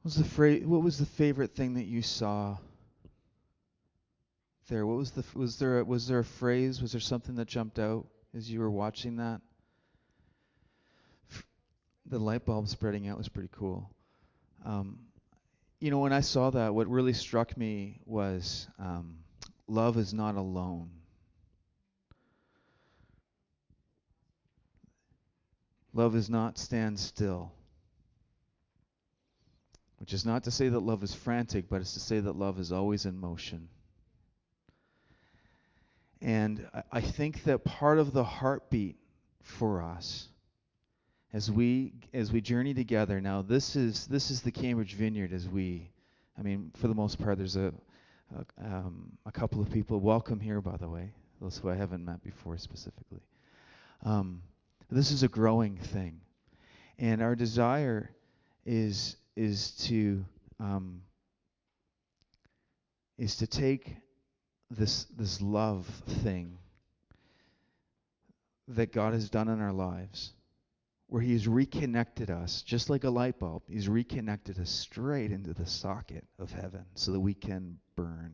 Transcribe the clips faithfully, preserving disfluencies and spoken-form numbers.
was the fra- what was the favorite thing that you saw there? What was the f- was there a, was there a phrase? Was there something that jumped out as you were watching that? F- The light bulb spreading out was pretty cool. Um, you know, when I saw that, what really struck me was um, love is not alone. Love is not stand still, which is not to say that love is frantic, but it's to say that love is always in motion. And I, I think that part of the heartbeat for us as we as we journey together now, this is this is the Cambridge Vineyard as we, I mean, for the most part, there's a a, um, a couple of people welcome here, by the way, those who I haven't met before specifically. Um, this is a growing thing, and our desire is is to um, is to take this this love thing that God has done in our lives, where He's reconnected us, just like a light bulb. He's reconnected us straight into the socket of heaven so that we can burn.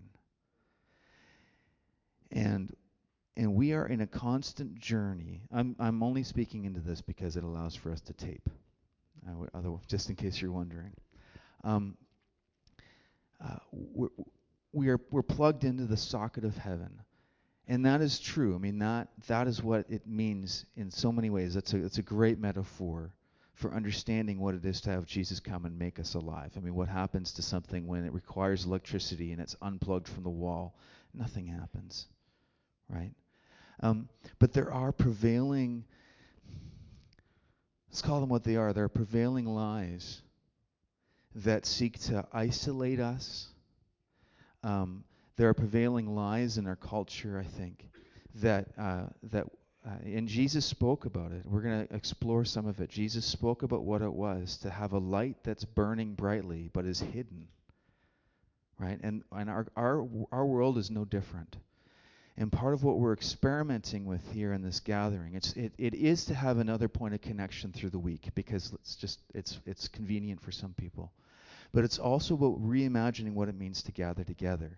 And and we are in a constant journey. I'm I'm only speaking into this because it allows for us to tape. I would, otherwise, just in case you're wondering, um, uh, we're, we are we're plugged into the socket of heaven. And that is true. I mean, that that is what it means in so many ways. That's a it's a great metaphor for understanding what it is to have Jesus come and make us alive. I mean, what happens to something when it requires electricity and it's unplugged from the wall? Nothing happens, right? Um, but there are prevailing, let's call them what they are. There are prevailing lies that seek to isolate us. Um, there are prevailing lies in our culture, I think, that uh, that uh, and Jesus spoke about it. We're going to explore some of it. Jesus spoke about what it was to have a light that's burning brightly but is hidden, right? And and our our our world is no different. And part of what we're experimenting with here in this gathering, it's it, it is to have another point of connection through the week because it's just it's it's convenient for some people. But it's also about reimagining what it means to gather together,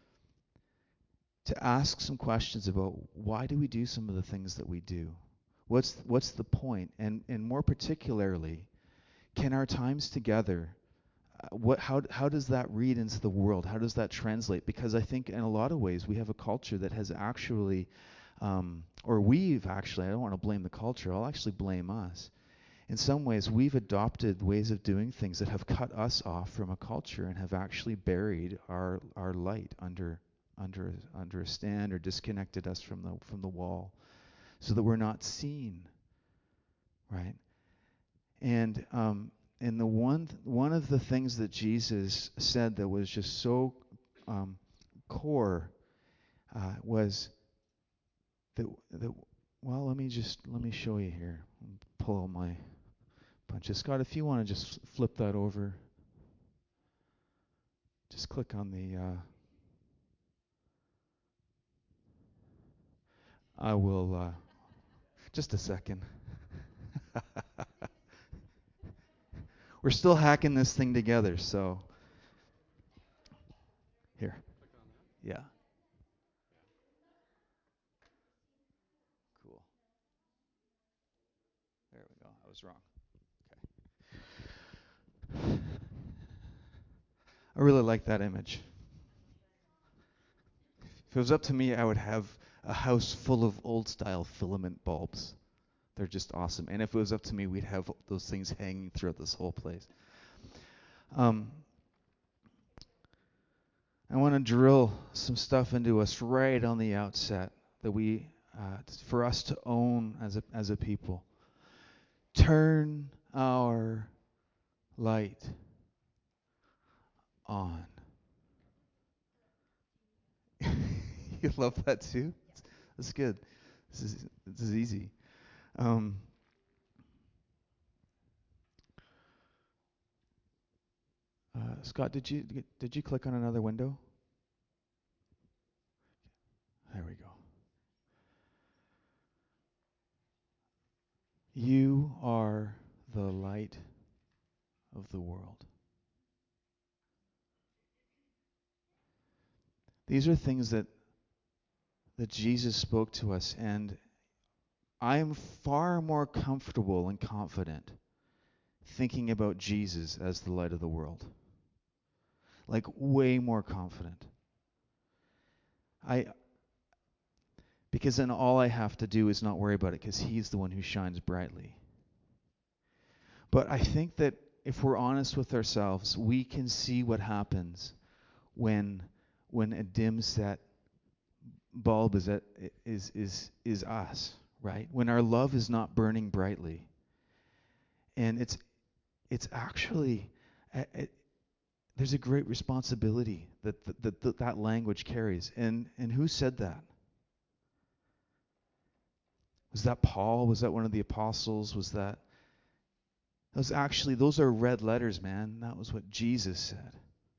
to ask some questions about why do we do some of the things that we do? What's what's the point? And and more particularly, can our times together, uh, what how how does that read into the world? How does that translate? Because I think in a lot of ways we have a culture that has actually, um, or we've actually, I don't want to blame the culture. I'll actually blame us. In some ways, we've adopted ways of doing things that have cut us off from a culture and have actually buried our our light under under under a stand or disconnected us from the from the wall, so that we're not seen, right? And um, and the one th- one of the things that Jesus said that was just so um, core uh, was that that well, let me just let me show you here. Pull my bunch. Scott, if you want to just flip that over. Just click on the, uh, I will, uh, just a second. We're still hacking this thing together, so here. Yeah. Cool. There we go. I was wrong. Okay. I really like that image. If it was up to me, I would have a house full of old style filament bulbs. They're just awesome. And if it was up to me, we'd have those things hanging throughout this whole place. Um, I want to drill some stuff into us right on the outset that we, uh, for us to own as a as a people. Turn our light on. You love that too? That's good. This is this is easy. Um, uh, Scott, did you did you click on another window? There we go. You are the light of the world. These are things that that Jesus spoke to us, and I am far more comfortable and confident thinking about Jesus as the light of the world. Like way more confident. I because then all I have to do is not worry about it because he's the one who shines brightly. But I think that if we're honest with ourselves, we can see what happens when when a dim set bulb is at, is is is us, right? When our love is not burning brightly. And it's it's actually it, there's a great responsibility that that, that that that language carries. And and who said that? Was that Paul? Was that one of the apostles? Was that those actually those are red letters, man. That was what Jesus said.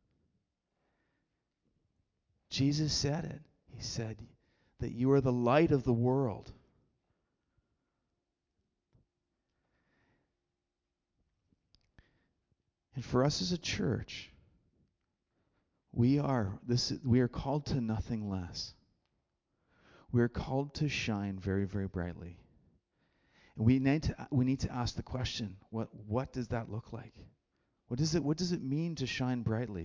Jesus said it. He said that you are the light of the world. And for us as a church, we are this we are called to nothing less. We are called to shine very, very brightly. And we need to we need to ask the question, what what does that look like? What does it what does it mean to shine brightly?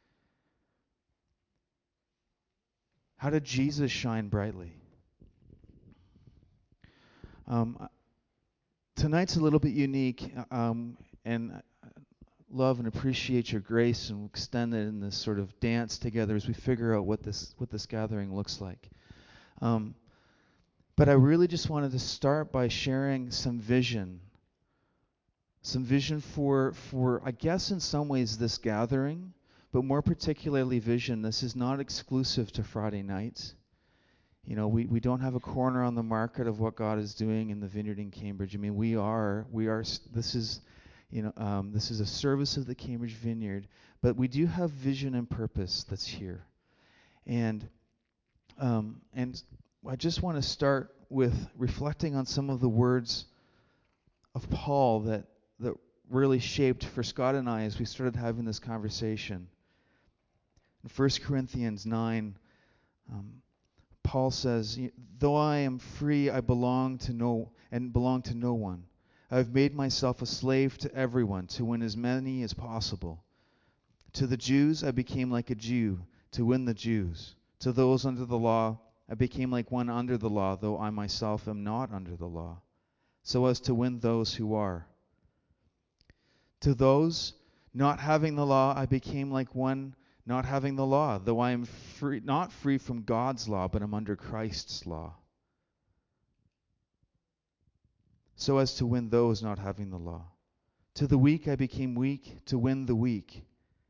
How did Jesus shine brightly? Um, tonight's a little bit unique, um, and I love and appreciate your grace, and extend it in this sort of dance together as we figure out what this what this gathering looks like. Um, but I really just wanted to start by sharing some vision, some vision for for I guess in some ways this gathering, but more particularly vision. This is not exclusive to Friday nights. You know, we, we don't have a corner on the market of what God is doing in the Vineyard in Cambridge. I mean, we are, we are, this is, you know, um, this is a service of the Cambridge Vineyard, but we do have vision and purpose that's here. And, um, and I just want to start with reflecting on some of the words of Paul that, that really shaped for Scott and I as we started having this conversation. In First Corinthians nine, um, Paul says, though I am free, I belong to no and belong to no one. I have made myself a slave to everyone to win as many as possible. To the Jews, I became like a Jew to win the Jews. To those under the law, I became like one under the law, though I myself am not under the law, so as to win those who are. To those not having the law, I became like one not having the law, though I am free, not free from God's law, but am under Christ's law, so as to win those not having the law. To the weak I became weak to win the weak.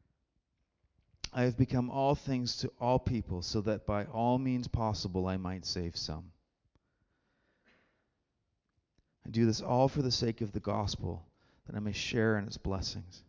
I have become all things to all people, so that by all means possible I might save some. I do this all for the sake of the gospel, that I may share in its blessings.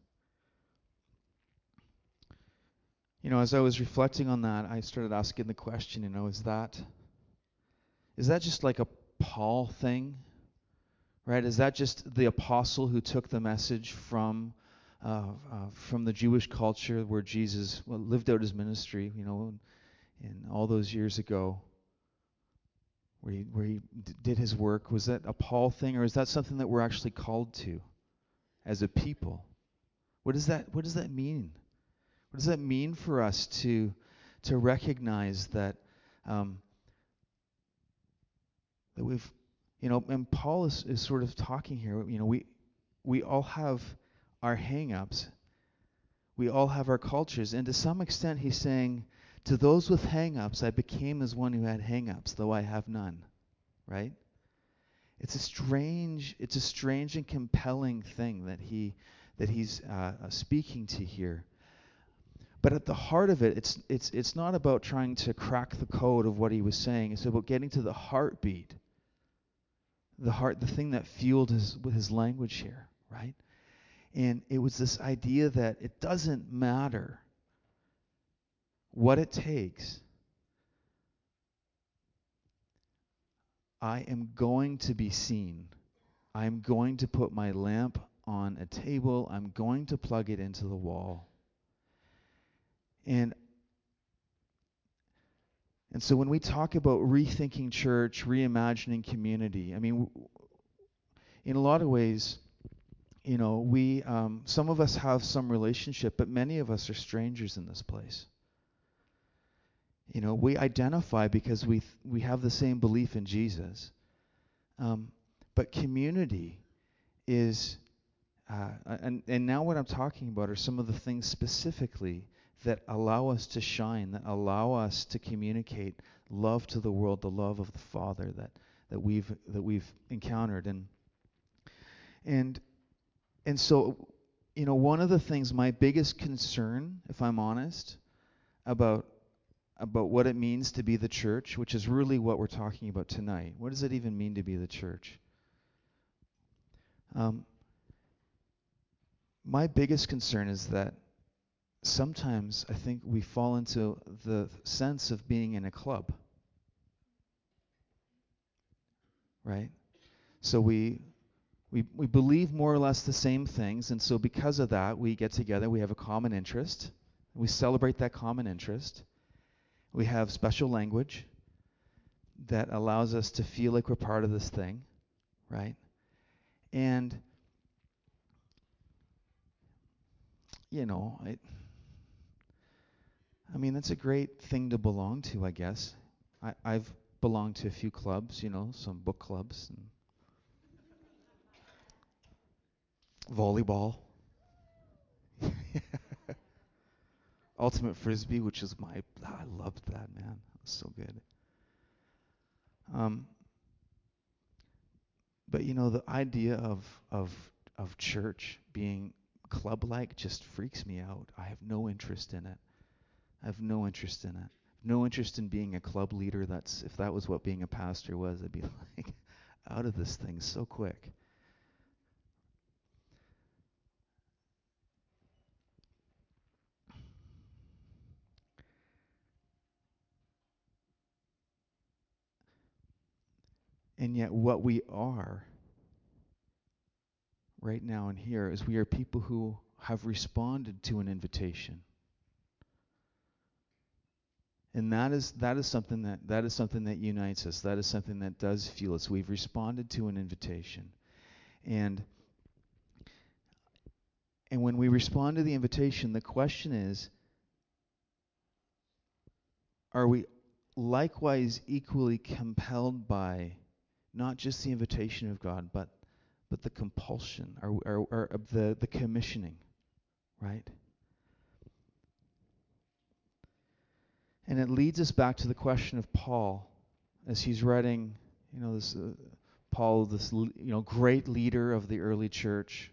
You know, as I was reflecting on that, I started asking the question, you know, is that is that just like a Paul thing? Right? Is that just the apostle who took the message from uh, uh, from the Jewish culture where Jesus well, lived out his ministry, you know, in, in all those years ago, where he where he d- did his work? Was that a Paul thing, or is that something that we're actually called to as a people? What does that What does that mean? What does that mean for us to to recognize that um, that we've, you know, and Paul is, is sort of talking here. You know, we we all have our hang-ups. We all have our cultures, and to some extent, he's saying, to those with hang-ups, I became as one who had hang-ups, though I have none. Right? It's a strange, it's a strange and compelling thing that he that he's uh, uh, speaking to here. But at the heart of it, it's it's it's not about trying to crack the code of what he was saying. It's about getting to the heartbeat, the heart, the thing that fueled his his language here, right? And it was this idea that it doesn't matter what it takes. I am going to be seen. I'm going to put my lamp on a table. I'm going to plug it into the wall. And And so when we talk about rethinking church, reimagining community, I mean, w- in a lot of ways, you know, we um, some of us have some relationship, but many of us are strangers in this place. You know, we identify because we th- we have the same belief in Jesus. Um, but community is, uh, and and now what I'm talking about are some of the things specifically that allow us to shine, that allow us to communicate love to the world, the love of the Father that that we've that we've encountered, and and and so, you know, one of the things, my biggest concern, if I'm honest, about about what it means to be the church, which is really what we're talking about tonight. What does it even mean to be the church? Um, my biggest concern is that sometimes I think we fall into the sense of being in a club, right? So we we we believe more or less the same things, and so because of that, we get together, we have a common interest, we celebrate that common interest. We have special language that allows us to feel like we're part of this thing, right? And you know, I I mean, that's a great thing to belong to, I guess. I, I've belonged to a few clubs, you know, some book clubs and volleyball, ultimate frisbee, which is my I loved that, man. It was so good. Um, but you know, the idea of of of church being club-like just freaks me out. I have no interest in it. I have no interest in it. No interest in being a club leader. That's if that was what being a pastor was, I'd be like out of this thing so quick. And yet what we are right now and here is we are people who have responded to an invitation. And that is that is something that that is something that unites us. That is something that does fuel us. We've responded to an invitation. And and when we respond to the invitation, the question is, are we likewise equally compelled by not just the invitation of God, but but the compulsion or, or, or the, the commissioning, right? And it leads us back to the question of Paul as he's writing, you know, this uh, Paul, this you know great leader of the early church.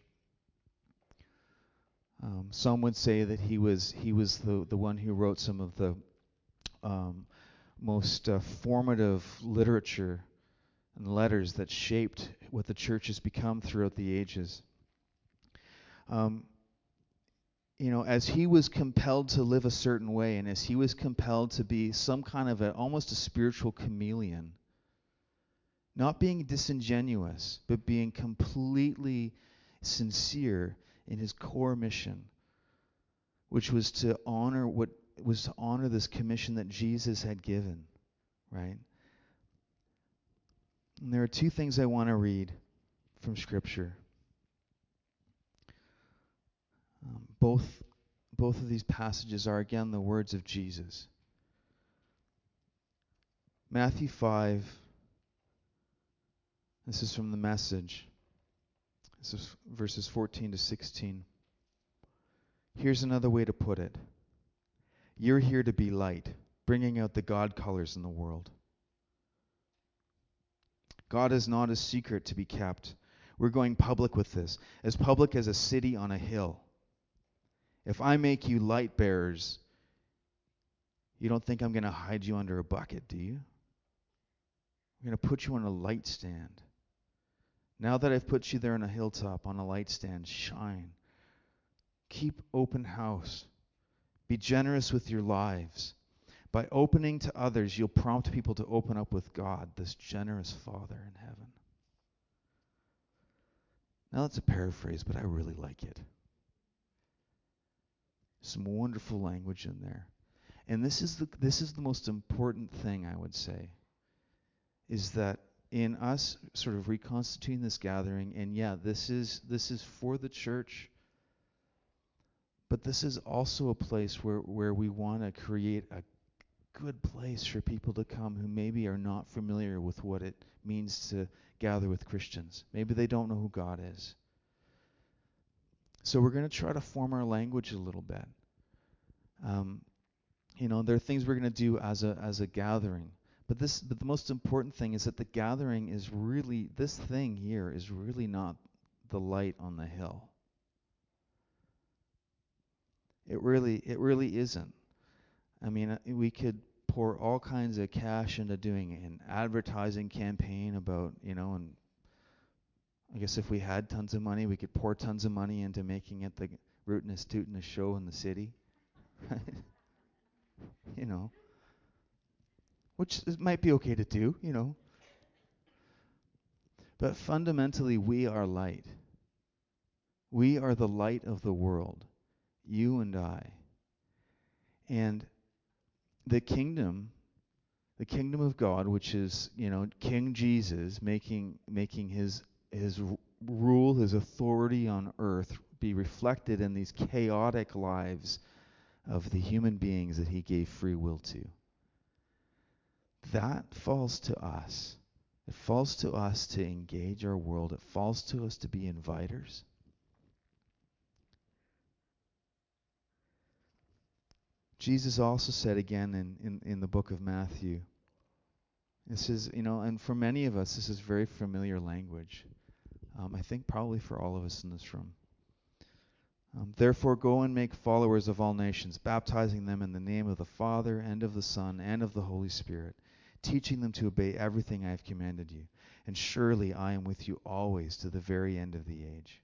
Um, some would say that he was he was the the one who wrote some of the um, most uh, formative literature and letters that shaped what the church has become throughout the ages. Um, you know, as he was compelled to live a certain way, and as he was compelled to be some kind of a almost a spiritual chameleon, not being disingenuous, but being completely sincere in his core mission, which was to honor what was to honor this commission that Jesus had given, right? And there are two things I want to read from Scripture. Um, both both of these passages are again the words of Jesus. Matthew five. This is from the Message. This is verses fourteen to sixteen. Here's another way to put it. You're here to be light, bringing out the God colors in the world. God is not a secret to be kept. We're going public with this, as public as a city on a hill. If I make you light bearers, you don't think I'm going to hide you under a bucket, do you? I'm going to put you on a light stand. Now that I've put you there on a hilltop, on a light stand, shine. Keep open house. Be generous with your lives. By opening to others, you'll prompt people to open up with God, this generous Father in heaven. Now that's a paraphrase, but I really like it. Some wonderful language in there. And this is the this is the most important thing, I would say, is that in us sort of reconstituting this gathering, and yeah, this is this is for the church, but this is also a place where, where we want to create a good place for people to come who maybe are not familiar with what it means to gather with Christians. Maybe they don't know who God is. So we're going to try to form our language a little bit. Um, you know, there are things we're going to do as a as a gathering. But this, but the most important thing is that the gathering is really, this thing here is really not the light on the hill. It really, it really isn't. I mean, we could pour all kinds of cash into doing an advertising campaign about, you know, and I guess if we had tons of money, we could pour tons of money into making it the rootinest, tootinest show in the city, right? You know. Which it might be okay to do, you know. But fundamentally, we are light. We are the light of the world, you and I. And the kingdom, the kingdom of God, which is, you know, King Jesus making making his his r- rule, his authority on earth be reflected in these chaotic lives of the human beings that he gave free will to. That falls to us. It falls to us to engage our world. It falls to us to be inviters. Jesus also said again in, in, in the book of Matthew, this is, you know, and for many of us, this is very familiar language. Um, I think probably for all of us in this room. Um, Therefore, go and make followers of all nations, baptizing them in the name of the Father and of the Son and of the Holy Spirit, teaching them to obey everything I have commanded you. And surely I am with you always to the very end of the age.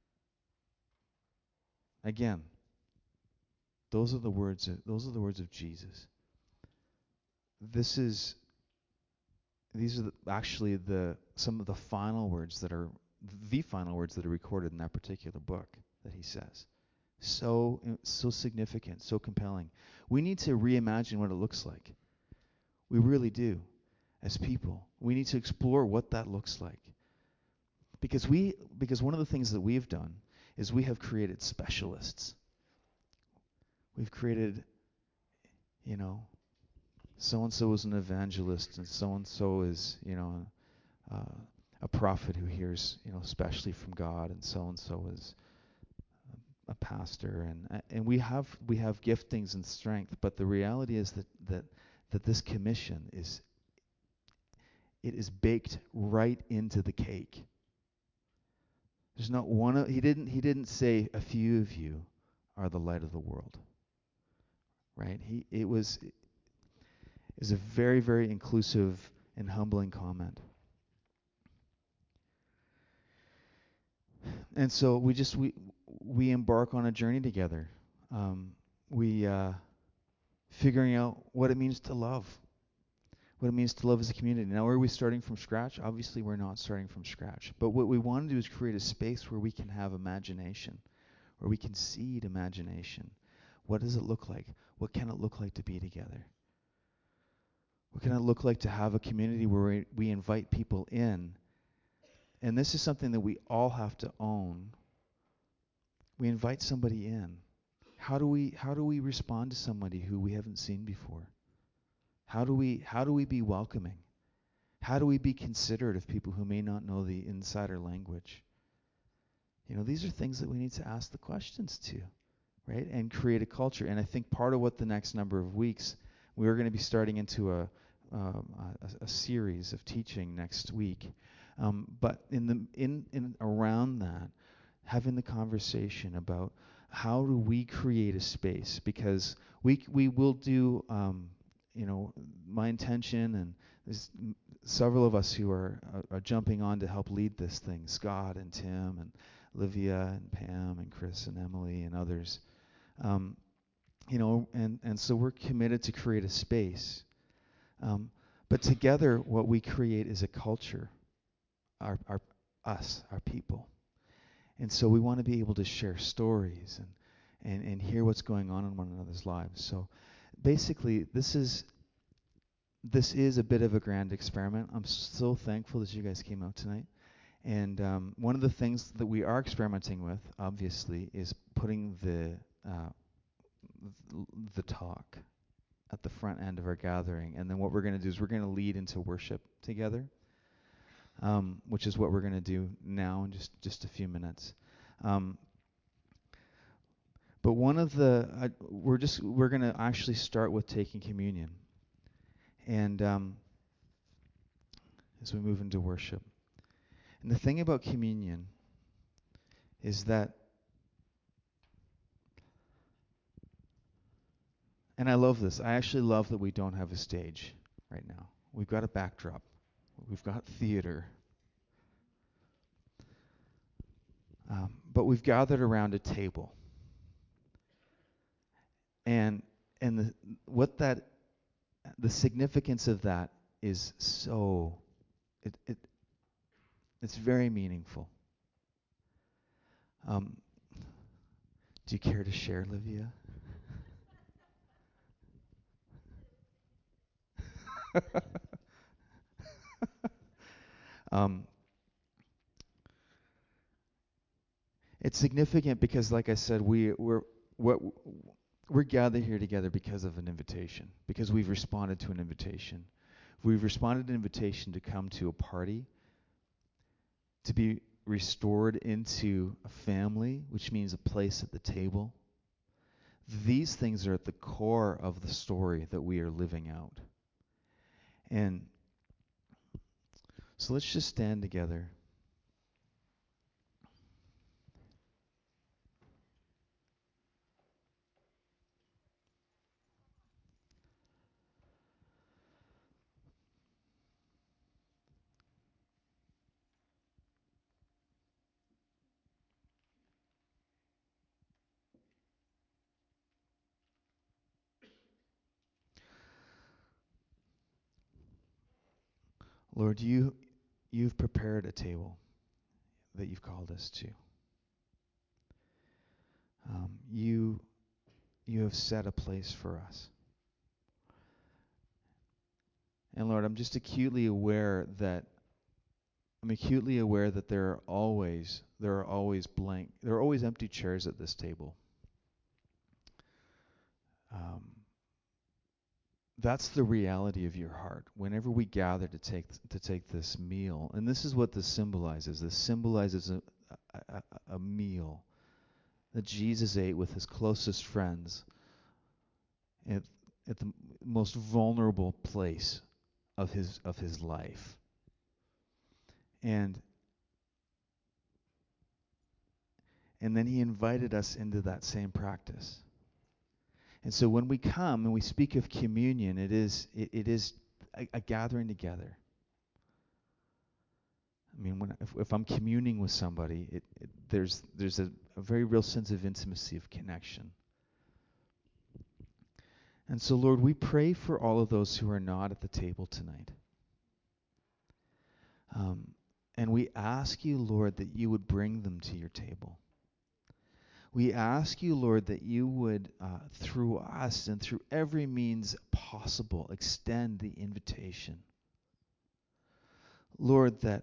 Again, those are the words of, those are the words of Jesus. This is these are the, actually the some of the final words that are the final words that are recorded in that particular book that he says. So so significant, so compelling. We need to reimagine what it looks like. We really do, as people. We need to explore what that looks like. Because we because one of the things that we've done is we have created specialists. We've created, you know, so-and-so is an evangelist, and so-and-so is, you know, uh, a prophet who hears, you know, especially from God, and so-and-so is a pastor, and and we have we have giftings and strength, but the reality is that that that this commission is it is baked right into the cake. There's not one of, he didn't he didn't say a few of you are the light of the world. Right? He it was it is a very, very inclusive and humbling comment. And so we just we we embark on a journey together. Um, we uh, figuring out what it means to love, what it means to love as a community. Now, are we starting from scratch? Obviously, we're not starting from scratch. But what we want to do is create a space where we can have imagination, where we can seed imagination. What does it look like? What can it look like to be together? What can it look like to have a community where we, we invite people in? And this is something that we all have to own. We invite somebody in. How do we how do we respond to somebody who we haven't seen before? How do we how do we be welcoming? How do we be considerate of people who may not know the insider language? You know, these are things that we need to ask the questions to, right? And create a culture. And I think part of what the next number of weeks, we are going to be starting into a um, a, a series of teaching next week. Um, but in the in in around that, having the conversation about how do we create a space, because we we will do um, you know, my intention, and there's m- several of us who are, are are jumping on to help lead this thing, Scott and Tim and Livia and Pam and Chris and Emily and others, um, you know, and and so we're committed to create a space, um, but together what we create is a culture, our our us, our people. And so we want to be able to share stories and, and, and hear what's going on in one another's lives. So basically, this is this is a bit of a grand experiment. I'm so thankful that you guys came out tonight. And um, one of the things that we are experimenting with, obviously, is putting the uh, th- the talk at the front end of our gathering. And then what we're going to do is we're going to lead into worship together, um, which is what we're going to do now in just, just a few minutes. Um, but one of the, uh, we're just, we're going to actually start with taking communion. And um, as we move into worship. And the thing about communion is that, and I love this, I actually love that we don't have a stage right now. We've got a backdrop. We've got theater. Um, but we've gathered around a table. And and the what that the significance of that is so it it it's very meaningful. Um, do you care to share, Livia? um, it's significant because, like I said, we we're what we're gathered here together because of an invitation, because we've responded to an invitation. We've responded to an invitation to come to a party, to be restored into a family, which means a place at the table. These things are at the core of the story that we are living out. And so let's just stand together. Lord, you you've prepared a table that you've called us to. Um, you you have set a place for us. And Lord, I'm just acutely aware that I'm acutely aware that there are always there are always blank there are always empty chairs at this table. Um, that's the reality of your heart. Whenever we gather to take to take this meal, and this is what this symbolizes. This symbolizes a, a, a, a meal that Jesus ate with his closest friends at, at the most vulnerable place of his of his life. And and then he invited us into that same practice. And so when we come and we speak of communion, it is it, it is a, a gathering together. I mean, when if, if I'm communing with somebody, it, it, there's there's a, a very real sense of intimacy, of connection. And so, Lord, we pray for all of those who are not at the table tonight. Um, and we ask you, Lord, that you would bring them to your table. We ask you, Lord, that you would, uh, through us and through every means possible, extend the invitation. Lord, that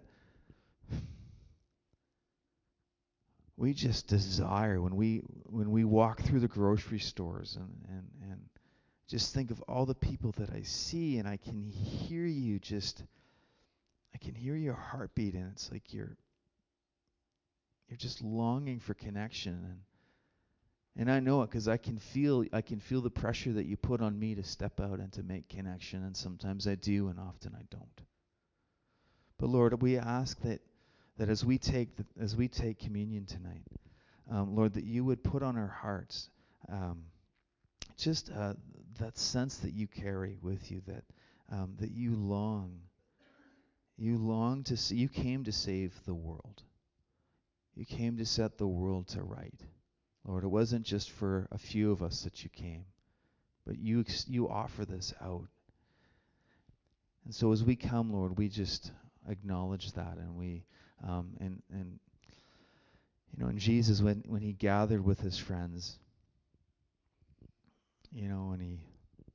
we just desire when we when we walk through the grocery stores and, and, and just think of all the people that I see, and I can hear you just I can hear your heartbeat, and it's like you're you're just longing for connection. and And I know it because I can feel I can feel the pressure that you put on me to step out and to make connection, and sometimes I do, and often I don't. But Lord, we ask that that as we take the, as we take communion tonight, um, Lord, that you would put on our hearts um, just uh, that sense that you carry with you, that um, that you long, you long to see. You came to save the world. You came to set the world to right. Lord, it wasn't just for a few of us that you came, but you ex- you offer this out. And so as we come, Lord, we just acknowledge that, and we um, and and you know, and Jesus, when when he gathered with his friends, you know, and he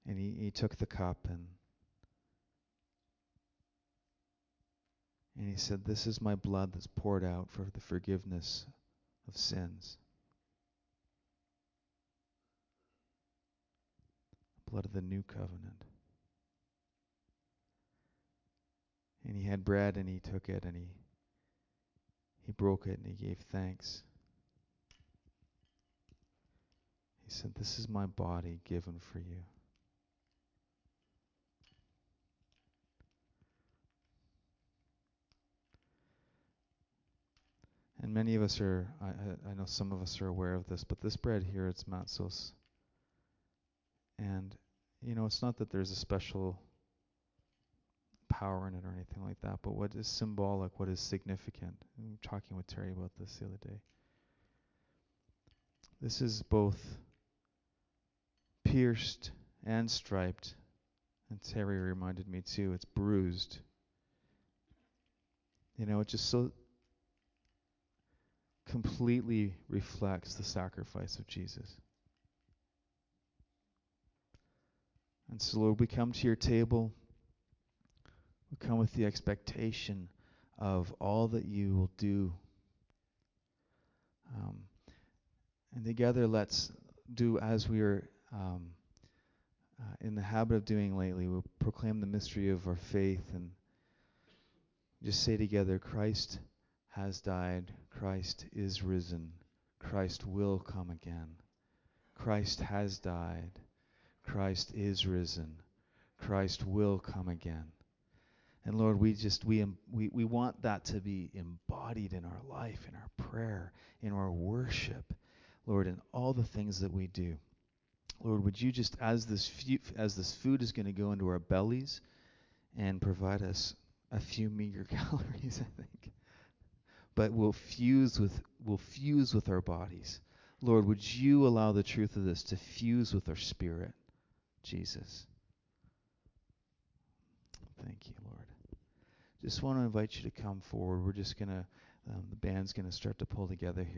And he, he took the cup and and he said, "This is my blood that's poured out for the forgiveness of sins." Blood of the new covenant. And he had bread and he took it and he he broke it and he gave thanks. He said, "This is my body given for you." And many of us are, I, I, I know some of us are aware of this, but this bread here, it's matzos. And, you know, it's not that there's a special power in it or anything like that, but what is symbolic, what is significant? I'm talking with Terry about this the other day. This is both pierced and striped. And Terry reminded me too, it's bruised. You know, it just so completely reflects the sacrifice of Jesus. And so, Lord, we come to your table. We come with the expectation of all that you will do. Um, and together, let's do as we are um, uh, in the habit of doing lately. We'll proclaim the mystery of our faith and just say together, Christ has died, Christ is risen, Christ will come again. Christ has died, Christ is risen, Christ will come again. And Lord, we just we we we want that to be embodied in our life, in our prayer, in our worship, Lord, in all the things that we do. Lord, would you just, as this fu- as this food is going to go into our bellies and provide us a few meager calories, I think, but will fuse with will fuse with our bodies. Lord, would you allow the truth of this to fuse with our spirit, Jesus? Thank you, Lord. Just want to invite you to come forward. We're just going to, um, the band's going to start to pull together here.